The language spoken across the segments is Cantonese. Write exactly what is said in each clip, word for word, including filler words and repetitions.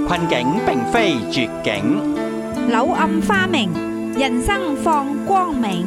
困境並非絕境， 柳暗花明，人生放光明。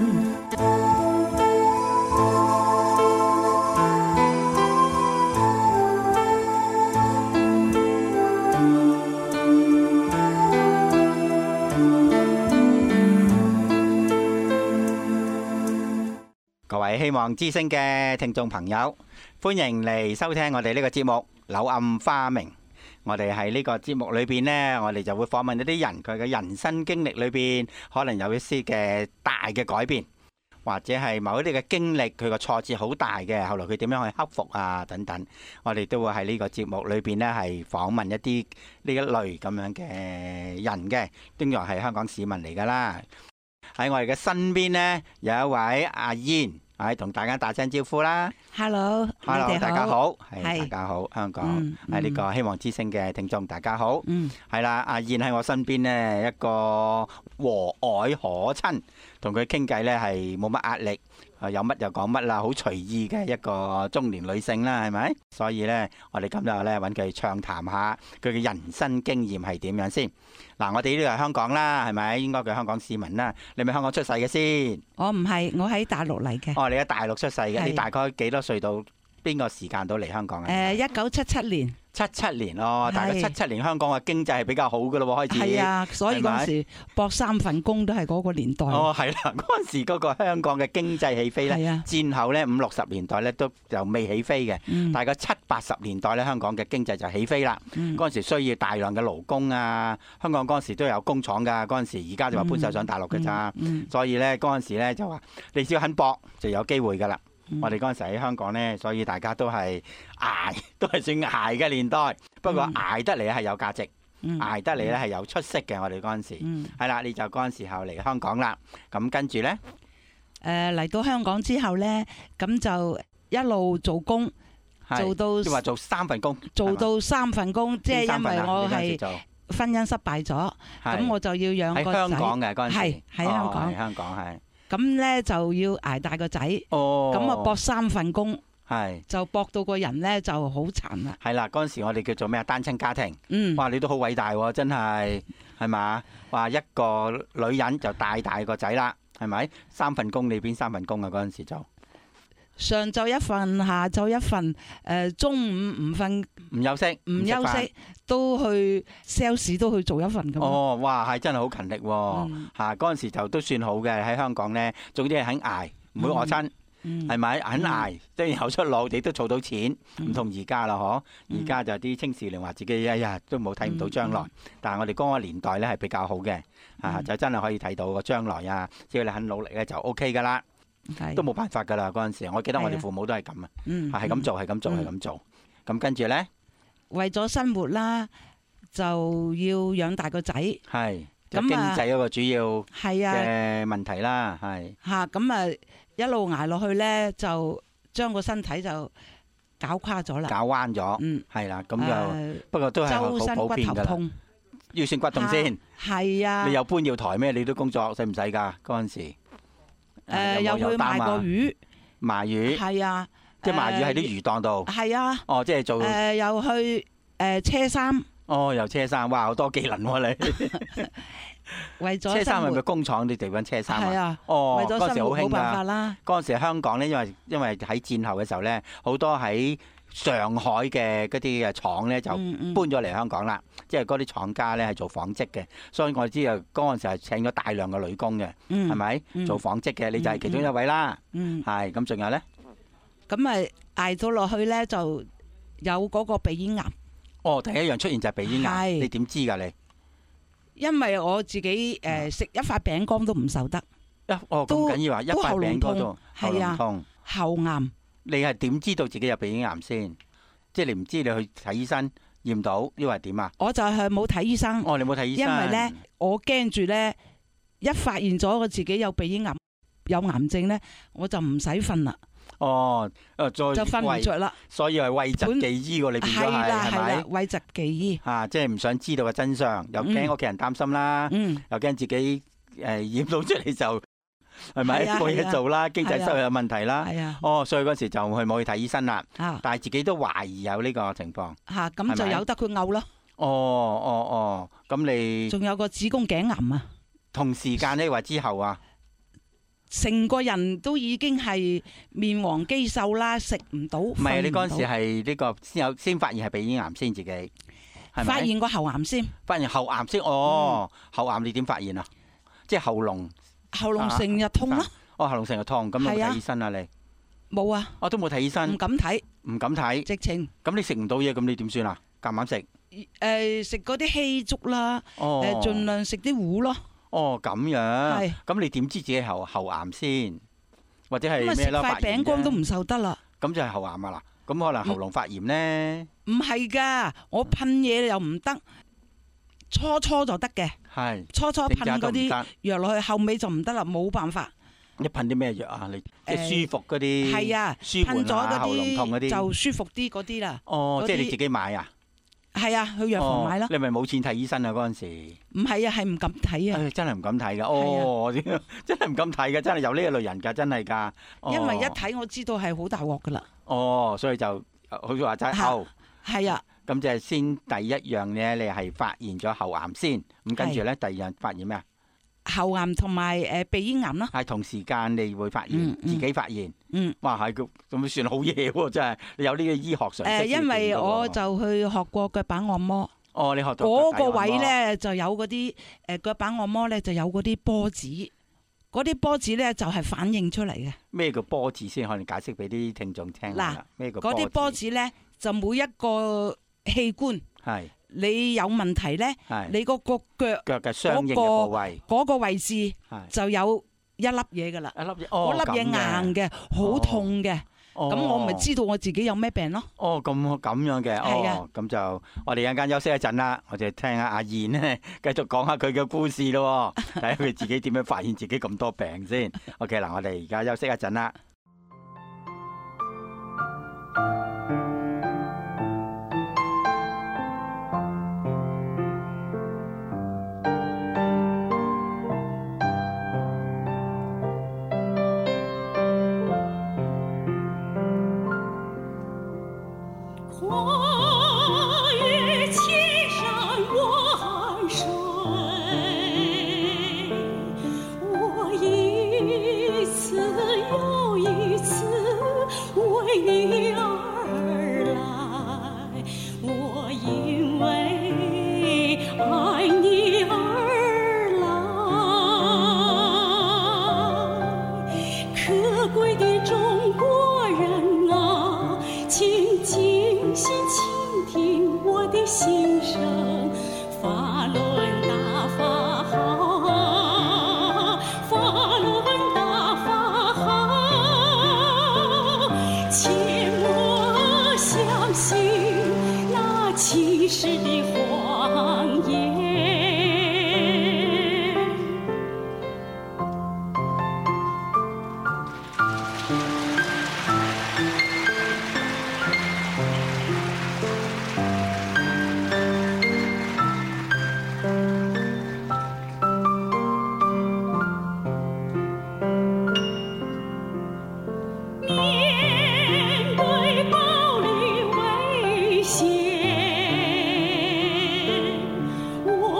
各位希望之聲嘅聽眾朋友，歡迎嚟收聽我哋呢個節目《柳暗花明》。我哋喺呢個節目裏邊呢，我哋就會訪問一啲人，佢嘅人生經歷裏邊可能有一啲嘅大嘅改變，或者係某一啲嘅經歷，佢個挫折好大嘅，後來佢點樣去克服啊等等。我哋都會喺呢個節目裏邊呢，係訪問一啲呢一類咁樣嘅人嘅，當然係香港市民嚟㗎啦。喺我哋嘅身邊呢，有一位阿燕，係同大家打聲招呼啦。 Hello，Hello， 大家好，係係大家好，香港嗯係呢個希望之聲嘅聽眾，大家好。 嗯， 係啦，阿燕喺我身邊呢，一個和藹可親，同佢傾偈呢係冇乜壓力，啊有乜就講乜啦，好隨意嘅一個中年女性啦，係咪？所以呢，我哋今日呢揾佢暢談下佢嘅人生經驗係點樣先。嗱，我哋呢度係香港啦，係咪？應該佢香港市民啦。你咪香港出世嘅先？ 我唔係，我喺大陸嚟嘅。 哦，你喺大陸出世嘅， 係你大概幾多歲到邊個時間到嚟香港啊？ 誒，一九七七年。 七七年咯，大概係七七年香港嘅經濟係比較好嘅咯喎，開始。 係啊，所以嗰陣時搏三份工都係嗰個年代。 哦，係啦，嗰陣時嗰個香港嘅經濟起飛咧， 係啊， 戰後咧五六十年代咧都就未起飛嘅， 嗯大概七八十年代咧香港嘅經濟就起飛啦。 嗯嗰陣時需要大量嘅勞工啊，香港嗰陣時都有工廠㗎，嗰陣時而家就話搬晒上大陸㗎咋， 嗯所以咧嗰陣時咧就話你只要肯搏就有機會㗎啦。 嗯我哋嗰陣時喺香港呢，所以大家都係捱，都係算捱嘅年代。不過捱得嚟係有價值， 嗯捱得嚟咧係有出息嘅。我哋嗰陣時嗯係啦，你就嗰陣時候嚟香港啦。咁跟住呢， 誒嚟到香港之後咧，咁就一路做工， 係做到即係話做三份工， 做到三份工，即係因為我係係婚姻失敗咗，咁我就要養喺個仔。 香港嘅嗰陣時， 係喺香港哦喺香港係。 咁咧就要捱大個仔， 哦， 咁啊搏三份工， 係就搏到個人咧就好殘啦。 係啦，嗰陣時我哋叫做咩啊？單親家庭。 嗯， 哇！你都好偉大喎，真係係嘛？話一個女人就帶大個仔啦，係咪？三份工，你邊三份工啊？嗰陣時就上晝一份，下晝一份，誒中午唔瞓唔休息， 唔食飯休息，都去 sales 都去做一份咁。 哦，哇！係真係好勤力喎嗯嚇！嗰陣時就都算好嘅喺香港呢，總之係肯捱，唔會餓親， 嗯係咪？肯捱，即係有出路，你都儲到錢，唔同而家啦，嗬！而家就啲青少年話自己哎呀都冇睇唔到將來，但係我哋嗰個年代呢係比較好嘅，啊就真係可以睇到個將來啊！只要你肯努力咧就 O K 噶啦， 係都冇辦法噶啦嗰陣時。我記得我哋係啊父母都係咁啊， 嗯係咁做，係咁做，係咁做。咁跟住呢， 為咗生活啦，就要養大個仔。 係就咁啊經濟嗰個主要係啊， 嘅問題啦，係嚇咁啊一路捱落去咧，就將個身體就搞垮咗啦。 搞彎咗， 嗯， 係啦，咁就誒不過都係好周身骨普遍㗎啦。 頭痛。 腰酸骨痛先， 係啊， 你又搬要抬咩？你都工作使唔使㗎？嗰陣時誒有冇又去賣個擔啊魚， 賣魚， 係啊， 即係賣魚喺啲魚檔度。 係啊， 哦，即係做誒又去誒車衫， 哦，又車衫，哇，好多技能喎你。 為咗車衫係咪生活工廠啲地方車衫啊？ 係啊， 哦， 為咗嗰陣時好興生活冇辦法㗎。 啦。 嗰陣時香港咧，因為因為喺戰後嘅時候咧，好多喺上海嘅嗰啲嘅廠咧就嗯嗯搬咗嚟香港啦。即係嗰啲廠家咧係做紡織嘅，所以我知啊嗰陣時係請咗大量嘅女工嘅， 嗯係咪？ 嗯做紡織嘅，你就係其中一位啦。 嗯， 係咁，仲有咧？ 咁咪捱到落去咧，就有嗰個鼻咽癌， 哦，第一樣出現就係鼻咽癌， 係你點知㗎你？ 因為我自己誒食一塊餅乾都唔受得， 一哦咁都緊要啊！一塊都喉嚨餅乾度痛喉係啊嚨痛， 喉癌。 你係點知道自己有鼻咽癌先？即係你唔知你去睇醫生驗到，抑或係點啊？ 我就係冇睇醫生， 哦，你冇睇醫生， 因為咧我驚住咧一發現咗我自己有鼻咽癌有癌症咧，我就唔使瞓啦， 哦，誒再就瞓唔着啦。 所以係諱疾忌醫喎，你變咗係係係啦係啦， 咪？ 諱疾忌醫。 啊，即係唔想知道個真相，又驚屋企人擔心啦， 嗯， 又驚自己誒驗到出嚟就係咪係啊冇係啊嘢做啦，經濟收入有問題啦。 係啊， 哦，所以嗰時就去冇去睇醫生啦， 啊但係自己都懷疑有呢個情況。 嚇係咪咁就由得佢嘔咯。 哦哦哦，咁你仲有個子宮頸癌啊， 同時間呢，話之後啊， 成個人都已經係面黃肌瘦啦，食唔到。唔唔係你嗰陣時係呢個先有先發現係鼻咽癌先自己，係咪？ 發現個喉癌先， 發現喉癌先。哦，嗯、喉癌你點發現啊？即係喉嚨， 喉嚨成日痛咯、啊。 哦，喉嚨成日痛，咁有冇睇醫生啊？你冇啊？ 我都冇睇醫生， 唔敢睇， 唔敢睇， 直情。 咁你食唔到嘢，咁你點算啊？夾硬食？ 誒，食嗰啲稀粥啦，誒、 哦， 盡量食啲糊咯。 哦，咁樣， 係， 咁你點知自己喉喉癌先？或者係咁啊咩啦？ 食塊餅乾都唔受得啦。 咁就係喉癌啊啦。咁可能喉嚨發炎呢？ 唔係㗎，我噴嘢又唔得，初初就得嘅。 係， 初初噴嗰啲藥落去，後尾就唔得啦，冇辦法。 你噴啲咩藥啊？你即係舒服嗰啲， 係啊， 舒緩下喉嚨痛嗰啲就舒服啲嗰啲啦。 哦，即係你自己買啊？ 係啊，去藥房買咯。 你咪冇錢睇醫生啊？嗰陣時唔係啊，係唔敢睇啊。 真係唔敢睇噶。哦，真係唔敢睇噶，真係有呢一類人噶，真係噶。 因為一睇我知道係好大鑊噶啦。 哦，所以就好似話齋喉。 係啊。 咁就係先第一樣嘢，你係發現咗喉癌先。咁跟住咧，第二樣發現咩啊？ 喉癌同埋誒鼻咽癌咯。 係同時間你會發現， 嗯嗯、 自己發現。 嗯。 哇，係咁算好嘢喎！真係你有呢個醫學常識。誒， 因為我就去學過腳板按摩。 哦，你學到嗰個位咧就有嗰啲誒腳板按摩咧就有嗰啲波子，嗰啲波子咧就係反映出嚟嘅。咩叫波子先？可能解釋俾啲聽眾聽下。嗱，咩叫波子？ 嗰啲波子咧就每一個器官係你有問題咧，你嗰個腳腳嘅相應嘅部位嗰個位置就有一粒嘢噶啦。一粒嘢，嗰粒嘢硬嘅，好痛嘅。咁我咪知道我自己有咩病咯。 哦，咁咁樣嘅，哦，咁就我哋一陣間休息一陣啦，我哋聽下阿燕咧，繼續講下佢嘅故事咯，睇下佢自己點樣發現自己咁多病先。OK，嗱，我哋而家休息一陣啦。 我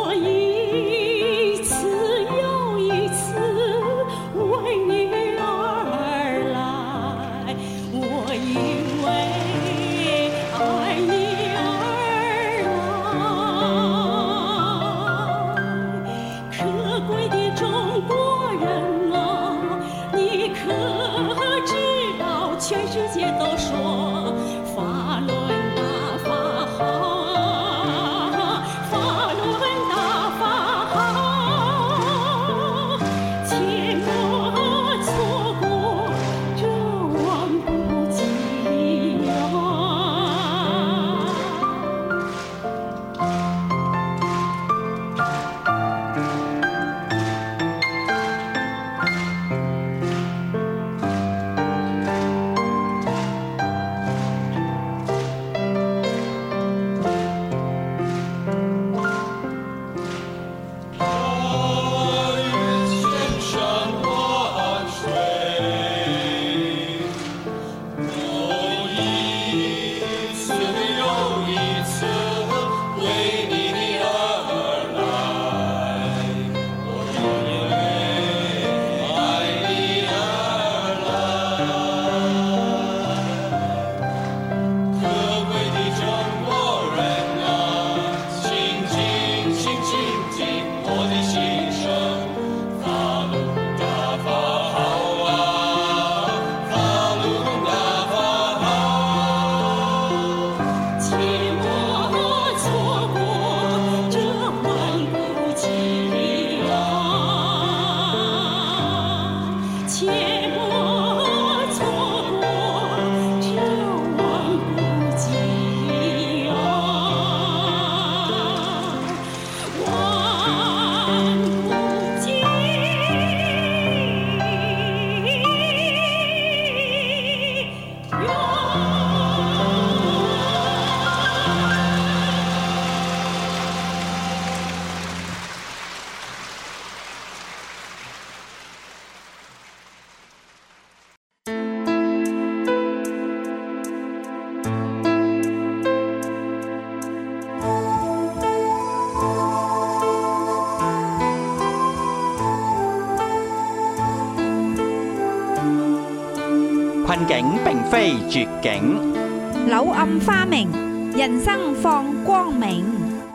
困境並非絕境， 柳暗花明，人生放光明。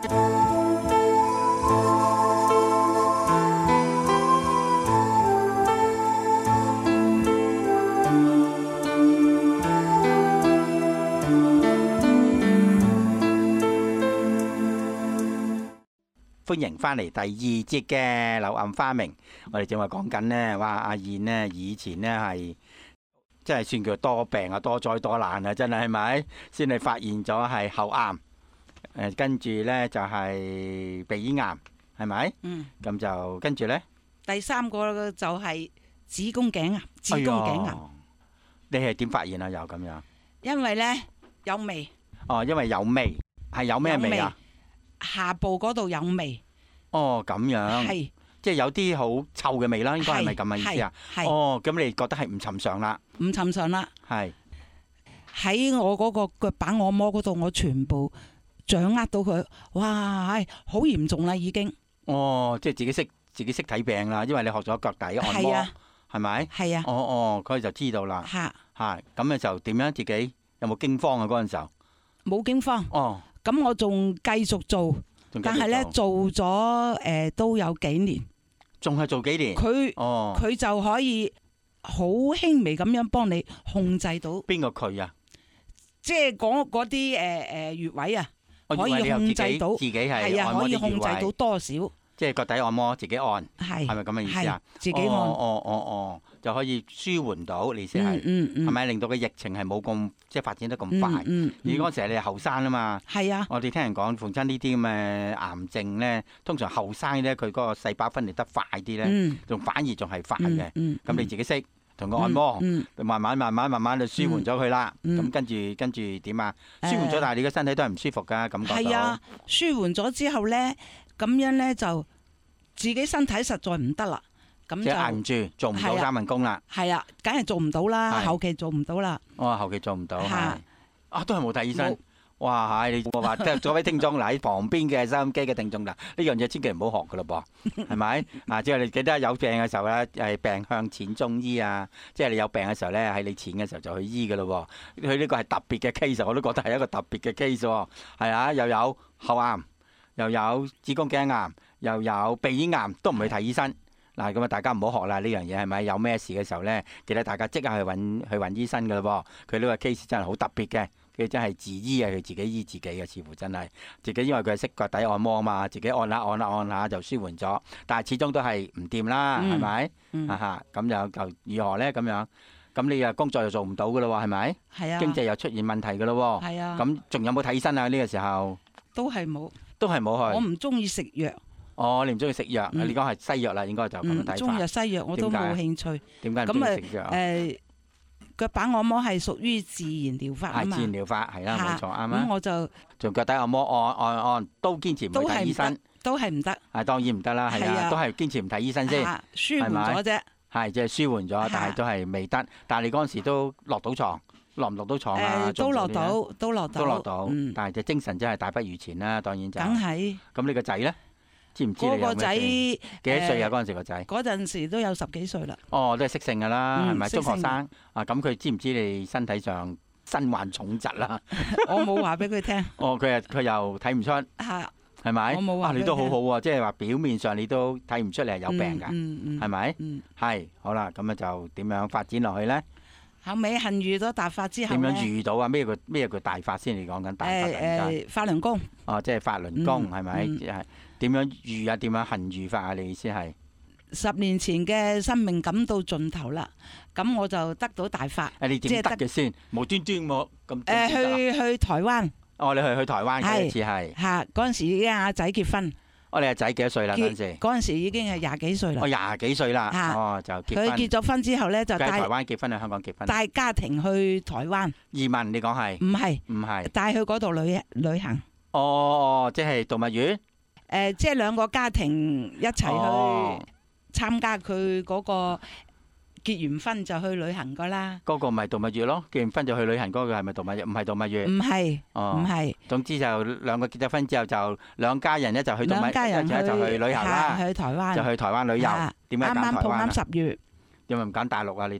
歡迎翻嚟第二節嘅柳暗花明。我哋正話講緊呢，話阿燕呢以前呢係真係算叫多病啊，多災多難啊，真係係咪？先係發現咗係喉癌，誒跟住呢就係鼻咽癌，係咪？嗯。咁就跟住呢， 第三個就係子宮頸癌，子宮頸癌。 你係點發現啊？又咁樣？ 因為呢有味。 哦，因為有味，係有咩味啊？ 下部嗰度有味。 哦，咁樣， 係即係有啲好臭嘅味啦，應該係咪咁嘅意思啊？ 係哦，咁你覺得係唔尋常啦？ 唔尋常啦。 係喺我嗰個腳板按摩嗰度，我全部掌握到佢，哇，係好嚴重啦已經。 哦，即係自己識自己識睇病啦，因為你學咗腳底按摩，係咪？ 係啊。 哦哦，佢就知道啦。 嚇嚇，咁你就點樣？自己有冇驚慌啊？嗰陣時候冇驚慌。 哦， 咁我仲繼續做。但係咧做咗誒、呃、都有幾年， 仲係做幾年？ 佢哦，佢就可以好輕微咁樣幫你控制到。邊個佢啊？即係講嗰啲誒誒穴位啊，可以控制到。自己係係啊，可以控制到多少？即係腳底按摩，自己按，係係咪咁嘅意思啊？自己按，哦哦哦哦，就可以舒緩到，你意思係，係咪令到個疫情係冇咁即係發展得咁快？嗯，而嗰時你係後生啊嘛，係啊，我哋聽人講，逢親呢啲咁嘅癌症咧，通常後生咧，佢嗰個細胞分裂得快啲咧，仲反而仲係快嘅。咁你自己識同佢按摩，慢慢慢慢慢慢就舒緩咗佢啦。咁跟住跟住點啊？舒緩咗，但係你個身體都係唔舒服噶，感覺到。係啊，舒緩咗之後咧。咁樣咧就自己身體實在唔得啦，咁就捱唔住，做唔到三份工啦。係啊，梗係做唔到啦，後期做唔到啦。哦，後期做唔到，係啊，都係冇睇醫生。哇，係你我話，即係各位聽眾嗱，喺旁邊嘅收音機嘅聽眾嗱，呢樣嘢千祈唔好學噶咯噃，係咪？啊，即係你記得有病嘅時候咧，係病向淺中醫啊，即係你有病嘅時候咧，喺你淺嘅時候就去醫噶咯。佢呢個係特別嘅 case，我都覺得係一個特別嘅 case 喎。係啊，又有喉癌。又有子宮頸癌，又有鼻咽癌，都唔去睇醫生。嗱，咁啊，大家唔好學啦，呢樣嘢係咪？有咩事嘅時候咧，記得大家即刻去揾去揾醫生噶咯噃。佢呢個 case 真係好特別嘅，佢真係自醫啊，佢自己醫自己嘅，似乎真係自己，因為佢係識腳底按摩啊嘛，自己按下按下按下就舒緩咗。但係始終都係唔掂啦，係咪？啊哈，咁又就如何咧？咁樣咁你啊工作又做唔到噶咯喎，係咪？係啊。經濟又出現問題噶咯喎。係啊。咁仲有冇睇醫生啊？呢個時候都係冇。都係冇去。我唔中意食藥。哦，你唔中意食藥？你講係西藥啦，應該就咁樣睇法。中藥西藥我都冇興趣。點解唔中意食藥？誒，腳板按摩係屬於自然療法啊嘛。係自然療法，係啦，冇錯，啱啊。咁我就做腳底按摩，按按按都堅持唔去睇醫生。都係唔得。係當然唔得啦，係啊，都係堅持唔睇醫生先。舒緩咗啫。係即係舒緩咗，但係都係未得。但係你嗰陣時都落到床。落唔落到床啊？都落到，都落到，都落到。但係隻精神真係大不如前啦，當然就。梗係。咁你個仔咧？知唔知你有咩？嗰個仔幾多歲啊？嗰陣時個仔。嗰陣時都有十幾歲啦。哦，都係識性㗎啦，係咪中學生？啊，咁佢知唔知你身體上身患重疾啦？我冇話俾佢聽。哦，佢又佢又睇唔出。係。係咪？我冇話。啊，你都好好喎，即係話表面上你都睇唔出你係有病㗎。嗯嗯。係咪？嗯。係，好啦，咁啊就點樣發展落去咧？後尾幸遇咗大法之後咧，點樣遇到啊？咩叫咩叫大法先？你講緊大法誒誒，法輪功哦，即係法輪功係咪？係點樣遇啊？點樣幸遇法啊？你意思係十年前嘅生命感到盡頭啦，咁我就得到大法。誒，你點得嘅先？無端端冇咁誒，去去台灣。哦，你去去台灣嘅一次係嚇嗰陣時已經阿仔結婚。我哋阿仔幾多歲啦？嗰陣時嗰陣時已經係廿幾歲啦。哦，廿幾歲啦。哦，就結婚。佢結咗婚之後咧，就帶台灣結婚，喺香港結婚。帶家庭去台灣移民，你講係？唔係，唔係，帶去嗰度旅旅行。哦哦，即係動物園。誒，即係兩個家庭一齊去參加佢嗰個結完婚就去旅行噶啦。嗰個咪動物園咯，結完婚就去旅行嗰個係咪動物園？唔係動物園。唔係，唔係。總之就兩個結咗婚之後就兩家人一齊去動物園，一齊就去旅行啦。去台灣。就去台灣旅遊。點解揀台灣啊？啱啱碰啱十月。點解唔揀大陸啊？你哋？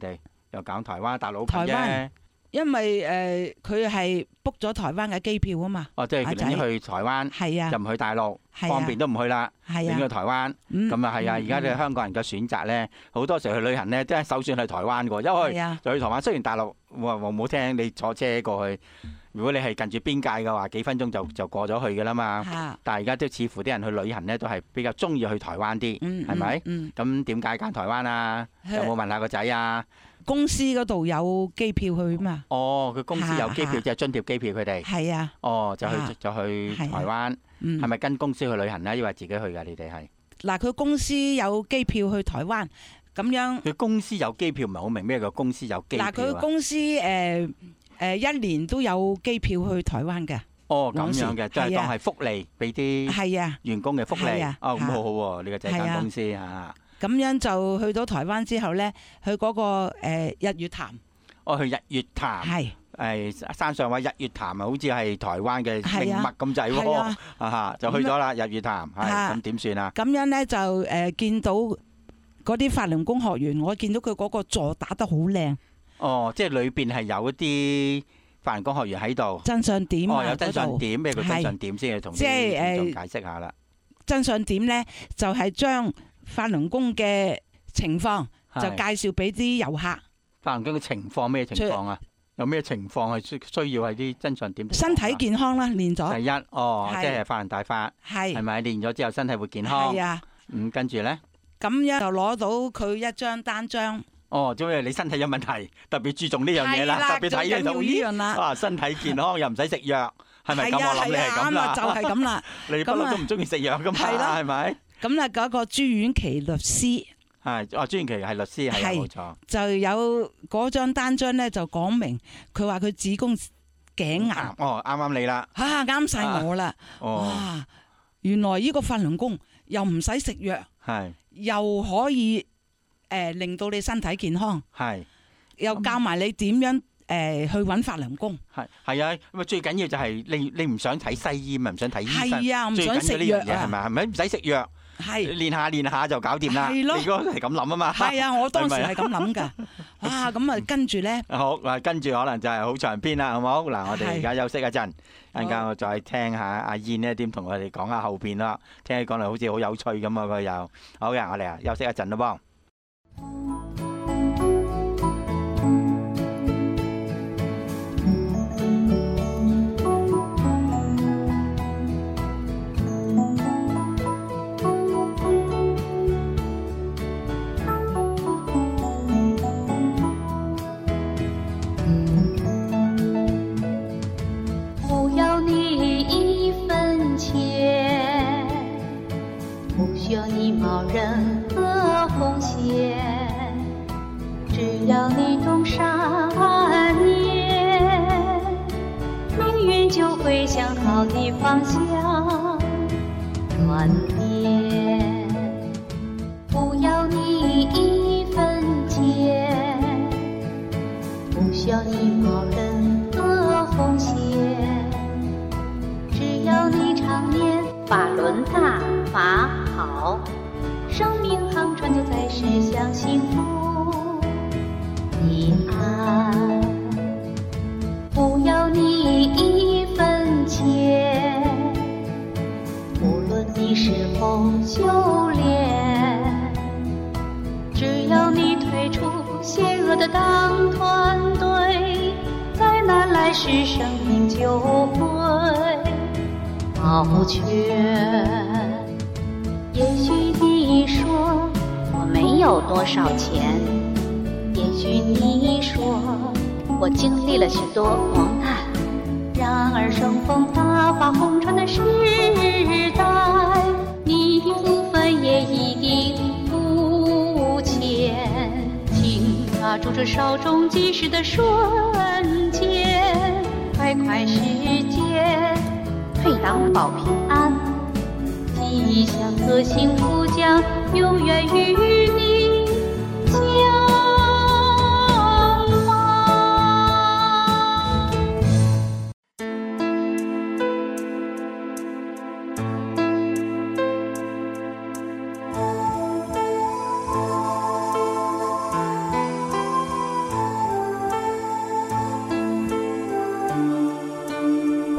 又揀台灣大佬近啫。 因為誒佢係 book 咗台灣嘅機票啊嘛。哦， 即係寧願去台灣， 係啊， 就唔去大陸，方便都唔去啦。係啊，去台灣。咁啊係啊，而家嘅香港人嘅選擇咧，好多時候去旅行咧，都係首選去台灣嘅，一去就去台灣。雖然大陸話唔好聽，你坐車過去，如果你係近住邊界嘅話，幾分鐘就就過咗去㗎啦嘛。但係而家都似乎啲人去旅行咧，都係比較中意去台灣啲，係咪？咁點解揀台灣啊？有冇問下個仔啊？ 公司嗰度有機票去嘛？ 哦，佢公司有機票，即係津貼機票佢哋。係啊。哦，就去就去台灣，係咪跟公司去旅行咧？抑或自己去㗎？你哋係？嗱， 佢公司有機票去台灣，咁樣。 佢公司有機票唔係好明咩叫公司有機票啊？ 嗱，佢公司誒誒一年都有機票去台灣嘅。 哦，咁樣嘅，即係當係福利俾啲係啊員工嘅福利。哦，咁好好喎，呢個就係間公司嚇。 咁樣就去到台灣之後咧，去嗰個誒日月潭。 哦，去日月潭。係。誒山上話日月潭啊，好似係台灣嘅名物咁滯喎。啊哈，就去咗啦日月潭。係。咁點算啊？ 咁樣咧就誒見到嗰啲法輪功學員，我見到佢嗰個座打得好靚。 哦，即係裏邊係有一啲法輪功學員喺度。 真相點啊？ 哦，有真相點，咩叫真相點先？同啲觀眾解釋下啦。 真相點咧，就係將法輪功嘅情況就介紹俾啲遊客。 法輪功嘅情況咩情況啊？有咩情況係需需要係啲真相點？ 身體健康啦，練咗。 第一，哦，即係法輪大法，係係咪練咗之後身體會健康？係啊。嗯，跟住咧？ 咁樣就攞到佢一張單張。 哦，因為你身體有問題，特別注重呢樣嘢啦，特別睇呢套醫。啊，身體健康又唔使食藥，係咪咁？我諗你係咁啦。 就係咁啦。 你不嬲都唔中意食藥噶嘛？係咪？ 咁咧嗰個朱婉琪律師係哦，朱婉琪係律師係冇錯， 就有嗰張單張咧就講明，佢話佢子宮頸癌哦，啱啱你啦， 嚇啱晒我啦，哇！原來呢個法輪功又唔使食藥，係又可以誒令到你身體健康，係又教埋你點樣誒去揾法輪功，係係啊，咁啊最緊要就係你你唔想睇西醫咪唔想睇醫生， 係啊，唔想食藥啊， 係咪係咪唔使食藥？係練下練下就搞掂啦。係咯，你嗰個係咁諗啊嘛。 係啊，我當時係咁諗噶。哇，咁啊跟住咧。 好嗱，跟住可能就係好長篇啦，好冇？嗱，我哋而家休息一陣，一陣間我再聽下阿燕呢點同我哋講下後邊啦。聽佢講嚟好似好有趣咁啊，佢又好嘅，我哋啊休息一陣咯噃。 方向转变，不要你一分钱，不需要你冒任何风险，只要你常念法轮大法好，生命航船就在驶向幸福彼岸。不要你一分钱，无论你是否修炼，只要你退出邪恶的党团队，在难来时生命就会保全。也许你说我没有多少钱，也许你说我经历了许多磨难，然而乘风大发红尘的时代，你的福分也一定不浅。请抓住这稍纵即逝的瞬间，快快时间，退党保平安，吉祥和幸福将永远与你相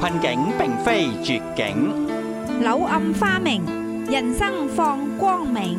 困境並非絕境， 柳暗花明，人生放光明。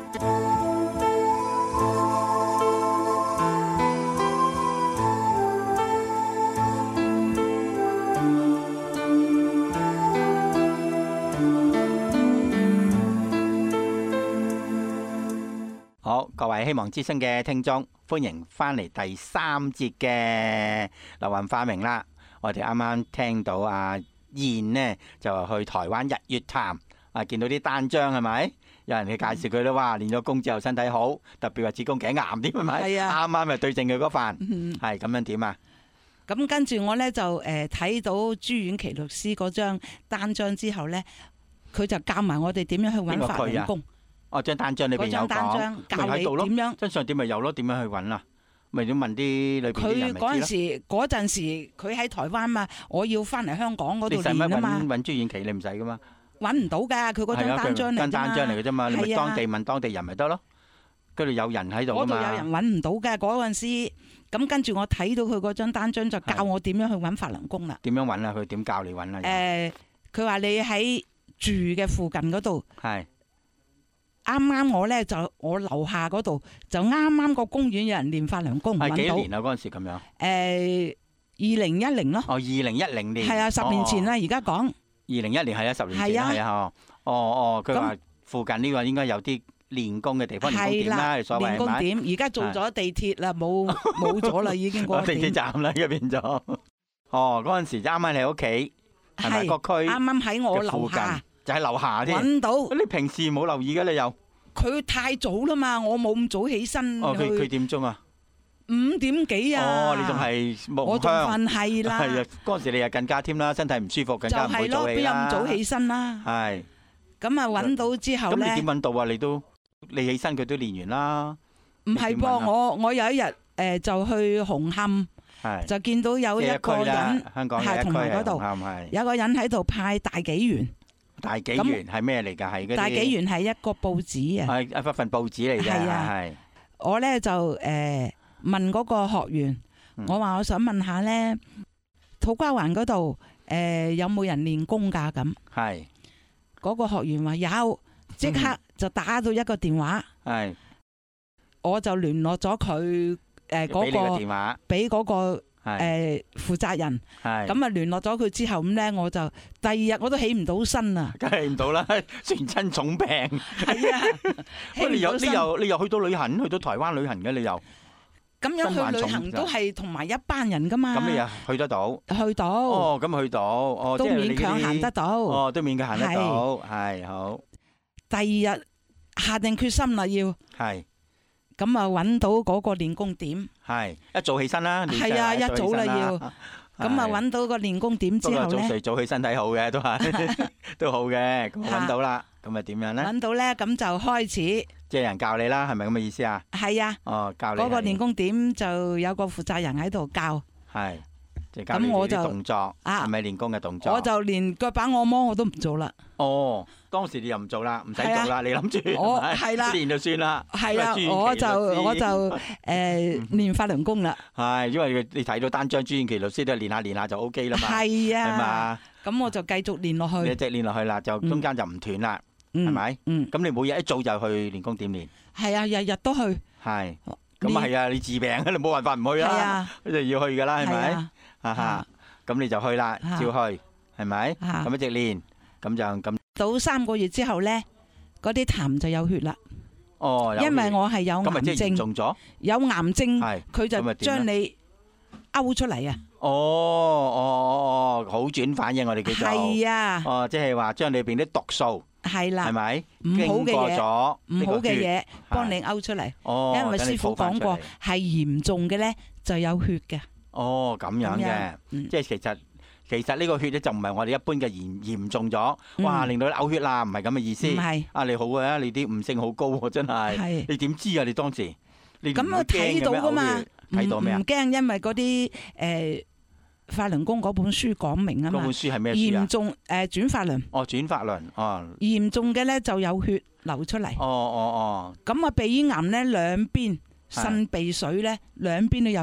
好，各位希望之聲嘅聽眾，歡迎翻嚟第三節嘅柳暗花明啦。我哋啱啱聽到阿燕呢，就去台灣日月潭啊，見到啲單張係咪？有人去介紹佢啦，哇！練咗功之後身體好，特別話子宮頸癌添係咪？係啊，啱啱咪對正佢嗰份，係咁樣點啊？ 咁跟住我咧就誒睇到朱婉琪律師嗰張單張之後咧，佢就教埋我哋點樣去揾法輪功。 哦，張單張裏邊有講，咪喺度咯。真相點咪有咯？點樣去揾啊？咪要問啲裏邊啲人咪知咯。佢嗰陣時，嗰陣時佢喺台灣嘛，我要翻嚟香港嗰度練啊嘛。你使乜揾揾朱婉琪？你唔使噶嘛。揾唔到㗎，佢嗰張單張嚟㗎嘛。張單張嚟㗎啫嘛，你咪當地問當地人咪得咯。嗰度有人喺度㗎嘛。嗰度有人揾唔到㗎嗰陣時，咁跟住我睇到佢嗰張單張就教我點樣去揾法輪功啦。點樣揾啊？佢點教你揾啊？誒，佢話你喺住嘅附近嗰度。係。啱啱我咧就我樓下嗰度就啱啱個公園有人練法輪功，係幾年啊？嗰陣時咁樣。誒，二零一零咯。哦，二零一零年。係啊，十年前啦，而家講。二零一年係啊，十年前係啊，哦哦，佢話附近呢個應該有啲練功嘅地方，練功點啦，所謂係咪？練功點，而家做咗地鐵啦，冇冇咗啦，已經過地鐵站啦，而家變咗。哦，嗰陣時啱啱喺屋企，係咪個區？啱啱喺我樓下。就喺樓下添，揾到。你平時冇留意嘅你又？佢太早啦嘛，我冇咁早起身。哦，佢佢點鐘啊？五點幾啊？哦，你仲係夢鄉。我仲瞓係啦。係啊，嗰陣時你又更加添啦，身體唔舒服，更加唔會早起啦。就係咯，邊有咁早起身啦？係。咁啊，揾到之後咧？咁你點揾到啊？你都你起身佢都練完啦。唔係噃，我我有一日誒就去紅磡，就見到有一個人係同埋嗰度有個人喺度派大紀元。大紀元係咩嚟㗎？係嗰啲大紀元係一個報紙啊，係一份報紙嚟嘅。係啊，係我咧就誒問嗰個學員，我話我想問下咧，土瓜灣嗰度誒有冇人練功㗎？咁係嗰個學員話有，即刻就打到一個電話，係我就聯絡咗佢誒嗰個電話，俾嗰個。誒，負責人咁啊，聯絡咗佢之後咁咧，我就第二日我都起唔到身啊，梗係唔到啦，全身重病。係啊，你又你又你又去到旅行，去到台灣旅行嘅你又咁樣去旅行都係同埋一班人噶嘛？咁你又去得到？去到哦，咁去到哦，都勉強行得到。哦，都勉強行得到，係好。第二日下定決心啦，要係。咁啊，揾到嗰個練功點，係一早起身啦。係啊，一早啦要。咁啊，揾到個練功點之後咧，早睡早起身體好嘅，都係都好嘅。咁揾到啦，咁啊點樣咧？揾到咧，咁就開始。即係人教你啦，係咪咁嘅意思啊？係啊。哦，教你。嗰個練功點就有個負責人喺度教。係。咁我就動作啊，係咪練功嘅動作？我就連腳板按摩我都唔做啦。哦，當時你又唔做啦，唔使做啦，你諗住我係啦，練就算啦。係啊，我就我就誒練法輪功啦。係，因為你睇到單張朱婉琪律師都係練下練下就 O K 啦嘛。係啊，係嘛。咁我就繼續練落去。一直練落去啦，就中間就唔斷啦，係咪？嗯。咁你每日一早就去練功點練？係啊，日日都去。係。咁啊係啊，你治病你冇辦法唔去啦，一定要去噶啦，係咪？哈哈，咁你就去啦，照去，係咪？咁一直練，咁就咁。到三個月之後咧，嗰啲痰就有血啦。哦，因為我係有癌症，咁咪即係嚴重咗？有癌症，佢就將你勾出嚟啊！哦哦哦，好轉反應我哋叫做。係啊。哦，即係話將裏邊啲毒素係啦，係咪？唔好嘅嘢，唔好嘅嘢，幫你勾出嚟。哦，因為師傅講過，係嚴重嘅咧就有血嘅。哦，咁樣嘅，嗯、即係其實其實呢個血咧就唔係我哋一般嘅嚴嚴重咗，嗯、哇令到你嘔血啦，唔係咁嘅意思。唔係，啊你好啊，你啲悟性好高喎，真係。係。你點知啊？你當時你咁我睇到噶嘛？睇到咩啊？唔驚，因為嗰啲誒法輪功嗰本書講明啊嘛。嗰本書係咩書啊？嚴重誒轉法輪。哦，轉法輪哦。嚴重嘅咧就有血流出嚟。哦哦哦。咁啊鼻咽癌咧兩邊，腎鼻水咧兩邊都有血。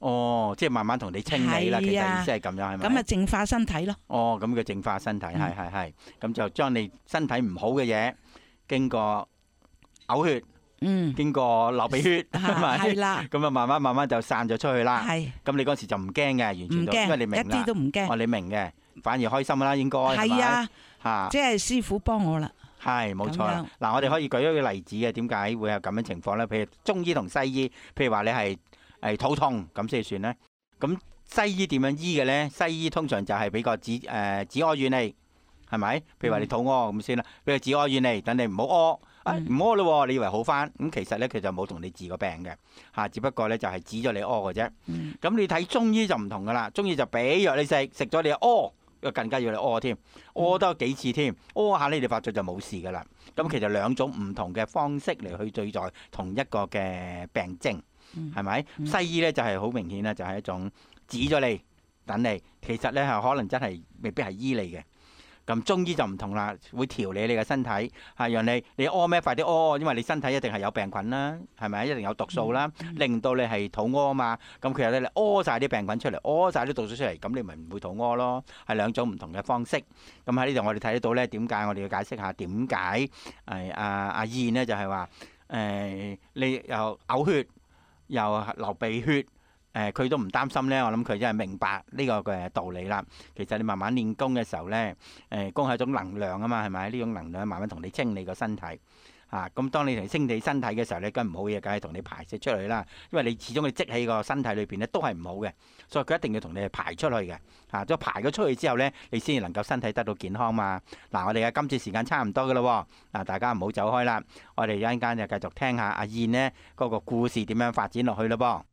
哦，即係慢慢同你清理啦，其實意思係咁樣係咪？ 咁啊淨化身體咯。 哦，咁嘅淨化身體係係係，咁就將你身體唔好嘅嘢經過嘔血。嗯，經過流鼻血係咪？係啦，咁啊慢慢慢慢就散咗出去啦。係，咁你嗰時就唔驚嘅，完全都，因為你明啦， 一啲都唔驚。 哦，你明嘅，反而開心啦，應該係咪？係啊，嚇，即係師傅幫我啦。 係，冇錯啦。嗱，我哋可以舉一個例子嘅，點解會有咁樣情況咧？譬如中醫同西醫，譬如話你係係肚痛咁先算咧。咁西醫點樣醫嘅咧？西醫通常就係俾個止誒止屙丸你，係咪？譬如話你肚屙咁先啦，俾個止屙丸你，等你唔好屙。誒唔屙咯，你以為好翻？咁其實咧佢就冇同你治過病嘅嚇，只不過咧就係止咗你屙嘅啫。咁、嗯、你睇中醫就唔同噶啦，中醫就俾藥你食，食咗你屙，更加要你屙添，屙多幾次添，屙下呢你發作就冇事噶啦。咁其實兩種唔同嘅方式嚟去對待同一個嘅病徵，係咪？嗯、西醫咧就係好明顯咧，就係一種止咗你等你，其實咧係可能真係未必係醫你嘅。咁中醫就唔同啦，會調理你嘅身體，係讓你你屙咩快啲屙，因為你身體一定係有病菌啦，係咪？一定有毒素啦，令到你係肚屙啊嘛。咁其實咧，你屙晒啲病菌出嚟，屙晒啲毒素出嚟，咁你咪唔會肚屙咯。係兩種唔同嘅方式。咁喺呢度我哋睇得到咧，點解我哋要解釋下點解誒阿阿燕呢就係話誒你又嘔血又流鼻血。誒佢、呃、都唔擔心咧，我諗佢真係明白呢個嘅道理啦。其實你慢慢練功嘅時候咧，誒、呃、功係一種能量啊嘛，係咪？呢種能量慢慢同你清理個身體嚇。咁、啊、當你同清理身體嘅時候咧，梗唔好嘢，梗係同你排泄出去啦。因為你始終你積喺個身體裏邊咧，都係唔好嘅，所以佢一定要同你排出去嘅嚇。再、啊、排咗出去之後咧，你先至能夠身體得到健康嘛。嗱、啊，我哋嘅今次時間差唔多噶啦喎，嗱大家唔好走開啦。我哋一陣間就繼續聽下阿燕呢嗰、那個故事點樣發展落去咯噃。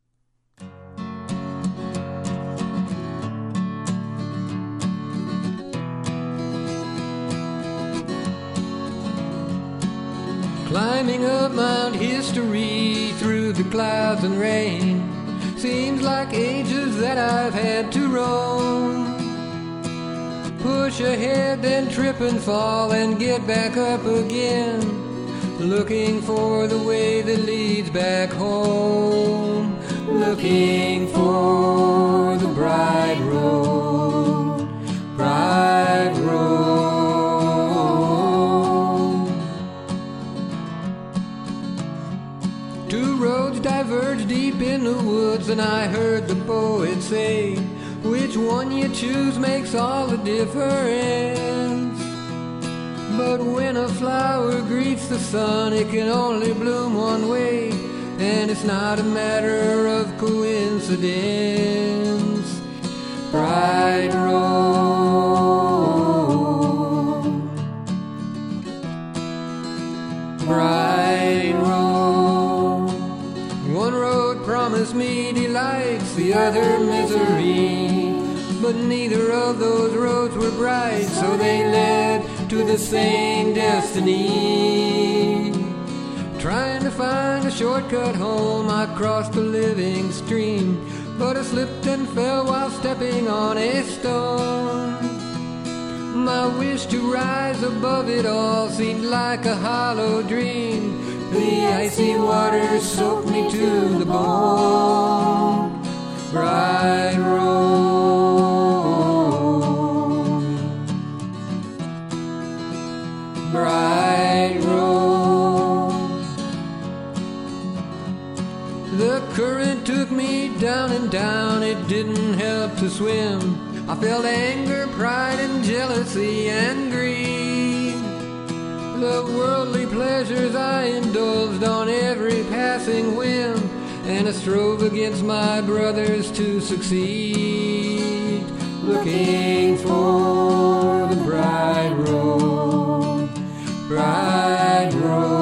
Climbing up Mount History through the clouds and rain, seems like ages that I've had to roam. Push ahead, then trip and fall and get back up again, looking for the way that leads back home. Looking for the bright road, bright road. Diverged deep in the woods, and I heard the poet say, which one you choose makes all the difference. But when a flower greets the sun, it can only bloom one way, and it's not a matter of coincidence. Bright road, bright road. One road promised me delights, the other misery, but neither of those roads were bright, so they led to the same destiny. Trying to find a shortcut home, I crossed a living stream, but I slipped and fell while stepping on a stone. My wish to rise above it all seemed like a hollow dream. The icy waters soaked me to the bone. Bright road, bright road. The current took me down and down, it didn't help to swim. I felt anger, pride and jealousy and greed. The worldly pleasures I indulged on every passing whim, and I strove against my brothers to succeed. Looking for the bright road, bright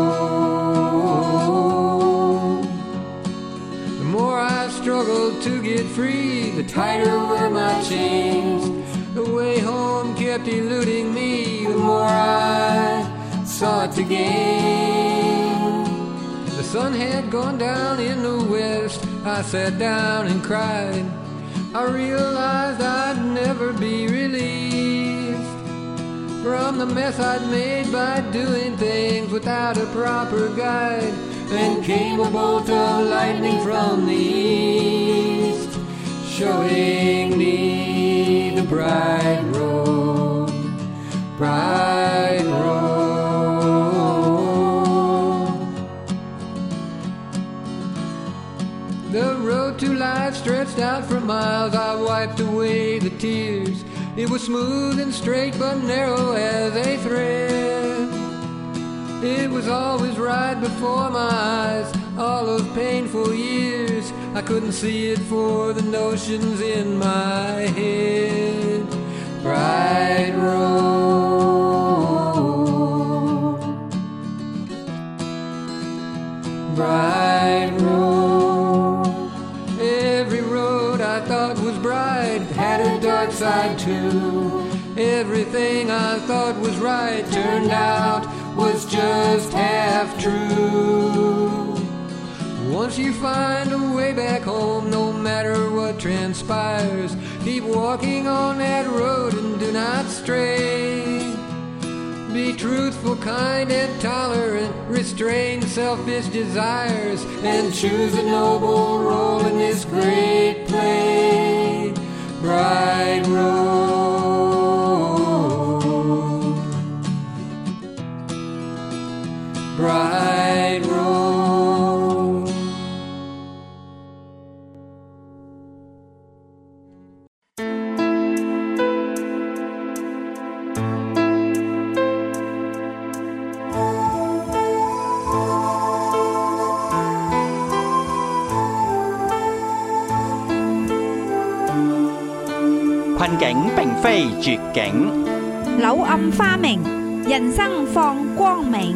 road. The more I struggled to get free, the tighter were my chains. The way home kept eluding me, the more I sought to gain. The sun had gone down in the west, I sat down and cried. I realized I'd never be released from the mess I'd made by doing things without a proper guide. Then came a bolt of lightning from the east. showing me the bright road, bright road. The road to life stretched out for miles. I wiped away the tears. It was smooth and straight but narrow as a thread. It was always right before my eyes, all those painful years. I couldn't see it for the notions in my head. Bright road, bright road. Every road I thought was bright had a dark side too. Everything I thought was right turned out was just half true. Once you find a way back home, no matter what transpires, keep walking on that road and do not stray. Be truthful, kind and tolerant, restrain selfish desires, and choose a noble role in this great play. Bright road, bright road. 困境並非絕境， 柳暗花明，人生放光明。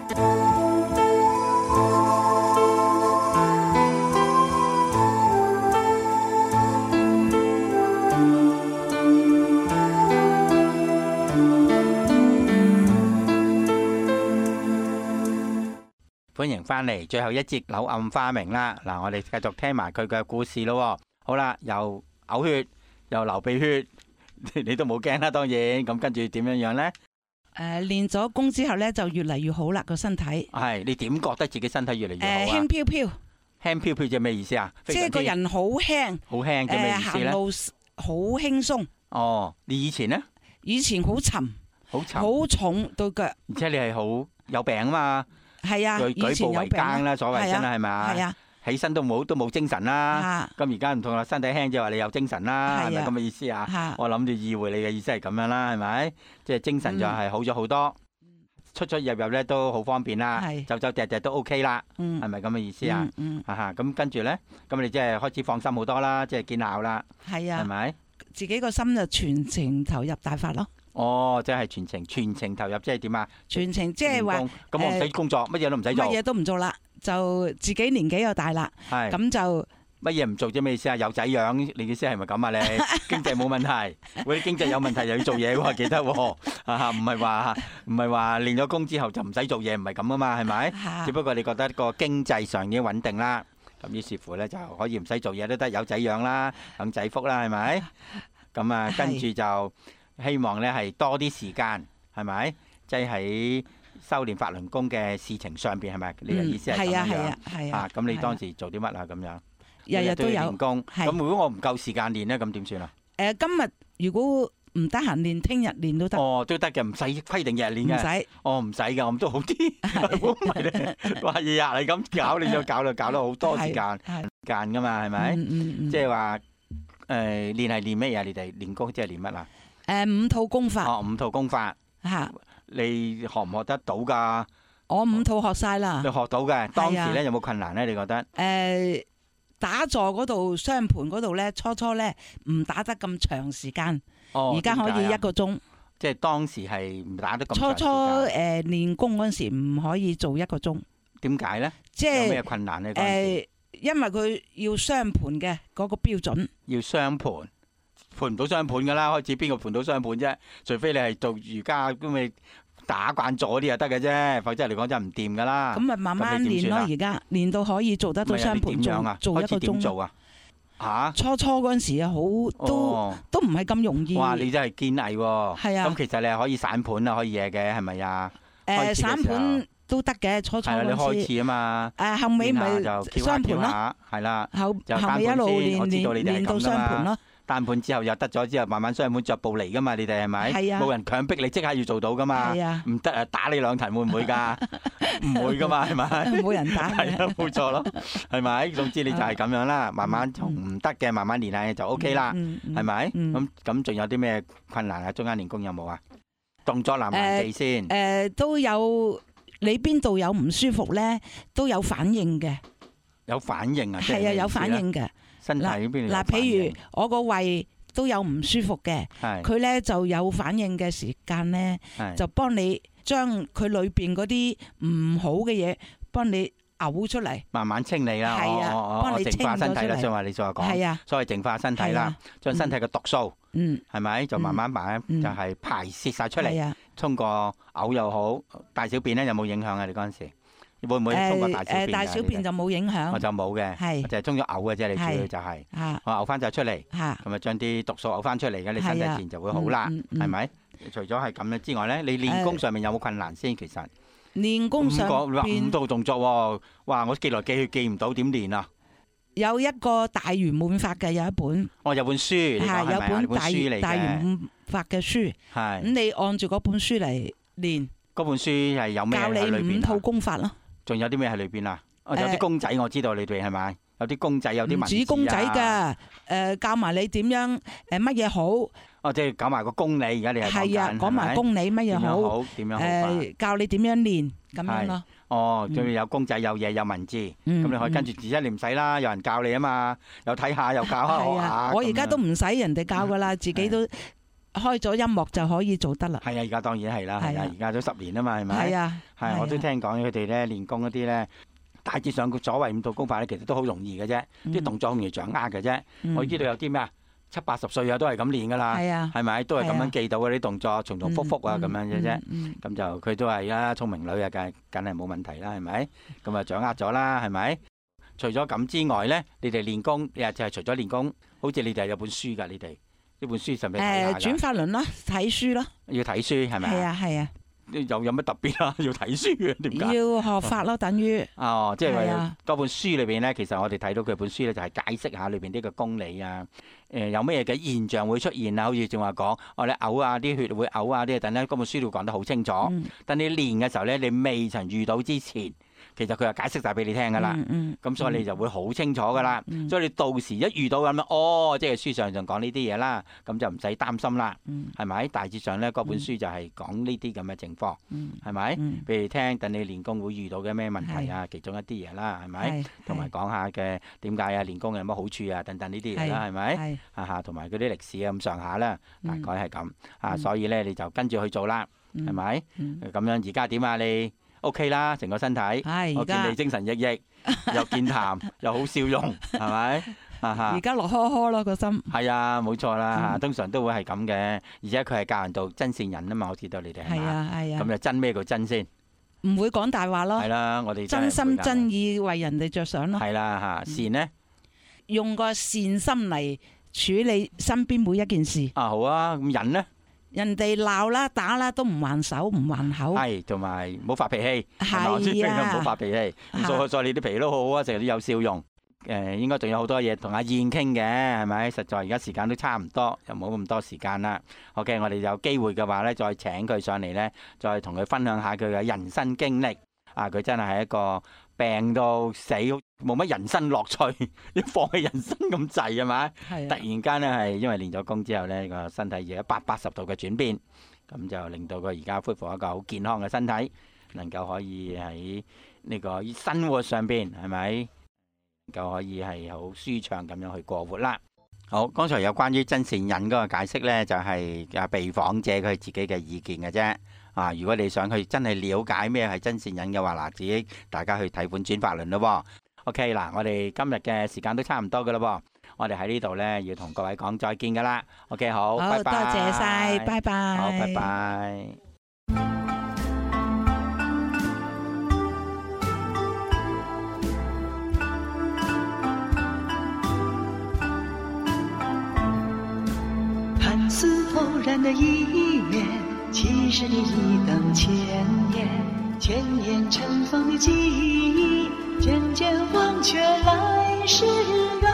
歡迎翻嚟最後一節柳暗花明啦。嗱，我哋繼續聽埋佢嘅故事咯。好啦，又嘔血又流鼻血，你都冇驚啦，當然。咁跟住點樣樣呢？ 誒，練咗功之後咧，就越嚟越好啦個身體。 係，你點覺得自己身體越嚟越好啊？ 誒，輕飄飄。 輕飄飄即係咩意思啊？ 即係個人好輕。好輕即係咩意思咧？ 行路好輕鬆。 哦，你以前呢？以前好沉， 好沉， 好重對腳。 而且你係好有病啊嘛。 係啊， 舉舉步維艱啦，所謂真係係咪啊？ 係啊。 起身都冇都冇精神啦，咁而家唔同啦，身體輕即係話你有精神啦，係咪咁嘅意思啊？我諗住意會你嘅意思係咁樣啦，係咪？即係精神就係好咗好多，出出入入咧都好方便啦，走走趯趯都 OK 啦，係咪咁嘅意思啊？哈哈，咁跟住咧，咁你即係開始放心好多啦，即係見效啦， 係啊， 係咪？ 自己個心就全程投入大法咯。 哦，即係全程全程投入，即係點啊？ 全程即係話， 咁我唔使工作，乜嘢都唔使做， 乜嘢都唔做啦。就自己年紀又大啦，咁就乜嘢唔做啫？咩意思啊？有仔養，你意思係咪咁啊？你經濟冇問題，嗰啲經濟有問題又要做嘢喎，記得喎，啊唔係話唔係話練咗工之後就唔使做嘢，唔係咁啊嘛，係咪？只不過你覺得個經濟上已經穩定啦，咁於是乎咧就可以唔使做嘢都得，有仔養啦，享仔福啦，係咪？咁啊，跟住就希望咧係多啲時間，係咪？即係喺修練法輪功嘅事情上邊係咪？你嘅意思係咁樣？係啊係啊係啊！咁你當時做啲乜啊？咁樣日日都有練功。咁如果我唔夠時間練咧，咁點算啊？ 誒，今日如果唔得閒練，聽日練都得。 哦，都得嘅，唔使規定日日練嘅。 唔使。 哦，唔使嘅，我咁都好啲。唔係咧，話日日你咁搞，你就搞到搞到好多時間間噶嘛，係咪？即係話誒練係練咩啊？你哋練功即係練乜啊？ 誒，五套功法。 哦，五套功法。 嚇！ 你學唔學得到㗎？ 我五套學晒啦。你學到嘅，當時咧有冇困難咧？你覺得？ 誒，打坐嗰度雙盤嗰度咧，初初咧唔打得咁長時間，而家可以一個鐘。 即係當時係唔打得咁長時間。初初誒練功嗰陣時唔可以做一個鐘。 點解咧？ 即係有咩困難咧？ 誒，因為佢要雙盤嘅嗰個標準。 要雙盤。盤唔到雙盤噶啦，開始邊個盤到雙盤啫？除非你係做瑜伽咁咪打慣咗啲就得嘅啫，否則嚟講真係唔掂噶啦。 咁咪慢慢練咯，而家練到可以做得到雙盤，做做一個鐘。 做啊？嚇！ 初初嗰陣時啊，好都都唔係咁容易。 哇！你真係堅毅喎。係啊。咁其實你係可以散盤啊，可以嘢嘅係咪啊？ 誒，散盤都得嘅，初初係啦，你開始啊嘛。 誒後尾咪雙盤咯， 係啦。 後後尾一路練練練到雙盤咯。 單盤之後又得咗之後，慢慢雙盤逐步嚟噶嘛，你哋係咪？ 係啊。 冇人強迫你即刻要做到噶嘛。 係啊。 唔得啊，打你兩騰會唔會㗎？唔會噶嘛，係咪？ 冇人打。 係啊，冇錯咯，係咪？總之你就係咁樣啦，慢慢從唔得嘅慢慢練下就 O K 啦，係咪？咁咁仲有啲咩困難啊？中間練功有冇啊？動作難唔難記先？ 誒都有，你邊度有唔舒服咧，都有反應嘅。有反應啊？係啊，有反應嘅。 身體邊度？ 嗱，譬如我個胃都有唔舒服嘅，佢咧就有反應嘅時間咧，就幫你將佢裏邊嗰啲唔好嘅嘢幫你嘔出嚟， 慢慢清理啦。 係啊，幫你淨化身體啦，即係話你所講。 係啊， 所謂淨化身體啦，將身體嘅毒素， 嗯， 係咪就慢慢慢就係排泄晒出嚟。通過嘔又好，大小便咧有冇影響啊？你嗰陣時？會唔會通過大小便？誒大小便就冇影響，我就冇嘅，係就係通咗嘔嘅啫。你主要就係我嘔翻晒出嚟，咁啊將啲毒素嘔翻出嚟嘅，你身體自然就會好啦，係咪？除咗係咁樣之外咧，你練功上面有冇困難先？其實練功上邊五套動作喎，哇！我記來記去記唔到，點練啊？有一個大圓滿法嘅有一本，哦有本書，係有本大大圓滿法嘅書，係咁你按住嗰本書嚟練。嗰本書係有咩喺裏邊啊？教你五套功法咯。仲有啲咩喺裏邊啊？有啲公仔我知道你哋係咪？有啲公仔有啲文字啊。唔止公仔㗎，誒教埋你點樣誒乜嘢好。哦，即係講埋個公理，而家你係講緊係咪？係啊，講埋公理乜嘢好？點樣好？誒教你點樣練咁樣咯。哦，仲要有公仔有嘢有文字，咁你可以跟住字一，你唔使啦，有人教你啊嘛，又睇下又教下我下。我而家都唔使人哋教㗎啦，自己都開咗音樂就可以做得啦。係啊，而家當然係啦，係啊，而家都十年啊嘛，係咪？係啊，係我都聽講佢哋咧練功嗰啲咧，大致上所謂五套功法咧，其實都好容易嘅啫，啲動作好容易掌握嘅啫。我知道有啲咩啊，七八十歲啊都係咁練噶啦，係咪？都係咁樣記到嗰啲動作，重重複複啊咁樣嘅啫。咁就佢都係啦，聰明女啊，梗係梗係冇問題啦，係咪？咁啊掌握咗啦，係咪？除咗咁之外咧，你哋練功，你就係除咗練功，好似你哋有本書㗎，你哋。呢本書上面睇下㗎。誒轉法輪咯，睇書咯。要睇書係咪啊？係啊係啊。有有乜特別啊？要睇書嘅點解？要學法咯，等於。哦，即係話嗰本書裏邊咧，其實我哋睇到佢本書咧，就係解釋下裏邊呢個公理啊。誒有咩嘅現象會出現啊？好似正話講，我哋嘔啊，啲血會嘔啊，啲等咧，嗰本書度講得好清楚。但你練嘅時候咧，你未曾遇到之前。其實佢又解釋晒俾你聽噶啦，咁、嗯嗯、所以你就會好清楚噶啦。嗯、所以你到時一遇到咁樣，哦，即係書上就講呢啲嘢啦，咁就唔使擔心啦，係咪、嗯？大致上咧，嗰本書就係講呢啲咁嘅情況，係咪？俾你聽，等你練功會遇到嘅咩問題啊，是其中一啲嘢啦，係咪？同埋講下嘅點解啊，練功有乜好處啊，等等呢啲嘢啦，係咪？啊嚇，同埋嗰啲歷史啊咁上下啦，大概係咁啊，所以咧你就跟住去做啦，係咪？咁、嗯嗯、樣而家點啊你？O K 啦，成個身體，我見你精神奕奕，又健談，又好笑容，係咪？而家樂呵呵咯個心。係啊，冇錯啦，通常都會係咁嘅，而且佢係教人做真善人啊嘛，我知道你哋係嘛？係啊係啊。咁就真咩叫真先？唔會講大話咯。係啦，我哋真心真意為人哋着想咯。係啦嚇，善呢？用個善心嚟處理身邊每一件事。啊好啊，咁人呢？人哋鬧啦打啦都唔還手唔還口，係同埋唔好發脾氣，係啊，唔好發脾氣。咁所以所以你啲脾氣都好好啊，成日都有笑容。誒，應該仲有好多嘢同阿燕傾嘅，係咪？實在而家時間都差唔多，又冇咁多時間啦。OK，我哋有機會嘅話咧，再請佢上嚟咧，再同佢分享下佢嘅人生經歷。啊，佢真係係一個病到死，冇乜人生樂趣，要放棄人生咁滯係咪？係。突然間咧係因為練咗功之後咧，個身體有一百八十度嘅轉變，咁就令到佢而家恢復一個好健康嘅身體，能夠可以喺呢個生活上邊係咪能夠可以係好舒暢咁樣去過活啦。好，剛才有關於真善忍嗰個解釋咧，就係啊被訪者佢自己嘅意見嘅啫。啊，如果你想去真係了解咩係真善忍嘅話，嗱，自己大家去睇本轉法輪咯。OK，嗱，我哋今日嘅時間都差唔多噶啦，我哋喺呢度咧要同各位講再見噶啦。OK，好，好，拜拜，多謝晒，拜拜，好，拜拜。 看似偶然的一眼，其实你一等千年。 千年尘封的记忆，渐渐忘却来时缘，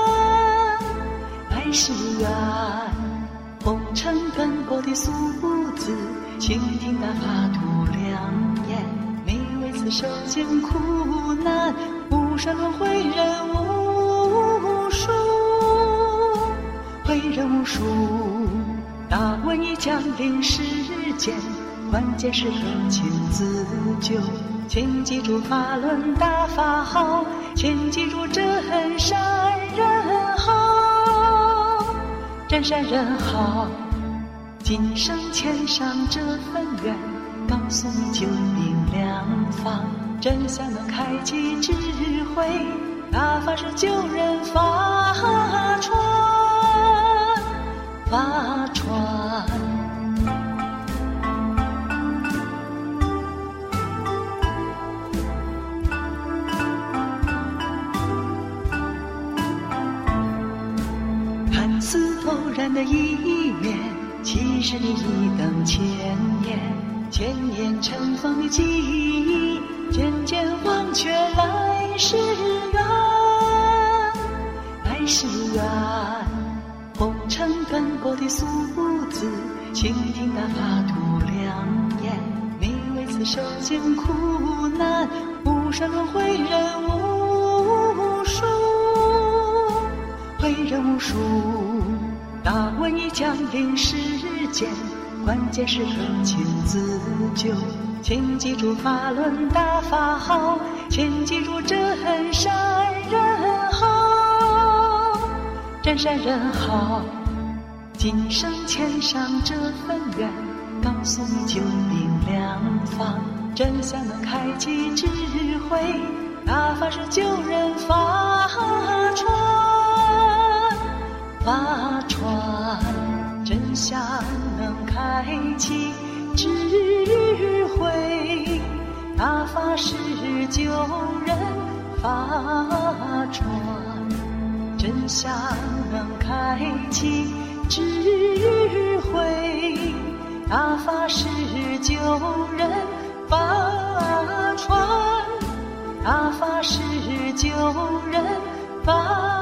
来时缘。红尘奔波的素子，倾听那法度良言，你为此受尽苦难，无声轮回人无数，回人无数。大瘟疫降临世间，关键时刻请自救，请记住法轮大法好，请记住真善人好，真善人好。今生欠上这份缘，告诉你救命良方，真相能开启智慧，大法是救人法船，法船。看似偶然的一面，其实你一等千年，千年尘封的记忆，渐渐忘却来时缘，来时缘。红尘奔波的素子，倾听那法度良言，你为此受尽苦难，无声轮回人无数，回人无数。大瘟疫降临世间，关键时刻请自救，请记住法轮大法好，请记住真善人好，真善人好。今生欠上这份缘，告诉你救命良方，真相能开启智慧，大法是救人法船，法船。真相能开启智慧，大法是救人法船。真相能开启智慧，大法是救人法船，大法是救人法船。